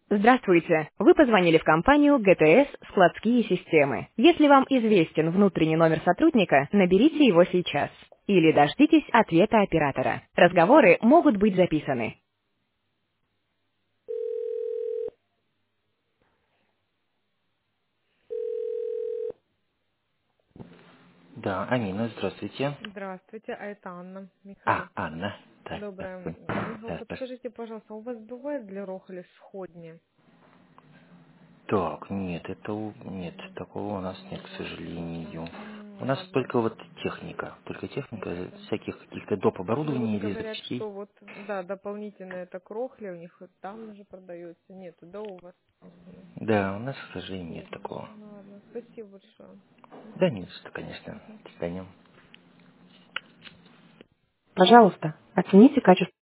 Здравствуйте! Вы позвонили в компанию ГТС «Складские системы». Если вам известен внутренний номер сотрудника, наберите его сейчас. Или дождитесь ответа оператора. Разговоры могут быть записаны. Да, Амина, здравствуйте. Здравствуйте, а это Анна, Михаил. Анна. Так, Доброе. здравствуй. Михаил, подскажите, пожалуйста, у вас бывает для Рохали сходни? Так, нет, нет, Мгм. такого у нас нет, к сожалению. У нас Ладно. только вот техника, всяких каких-то доп. Ну вот Оборудований или говорят, запчастей. что вот, да, дополнительно это крохля, у них вот там уже продается. Нету, да, у вас? Да, у нас, к сожалению, нет такого. Ладно, спасибо большое. Да Мгм. нет, что, конечно. Мгм. До свидания. Пожалуйста, оцените качество.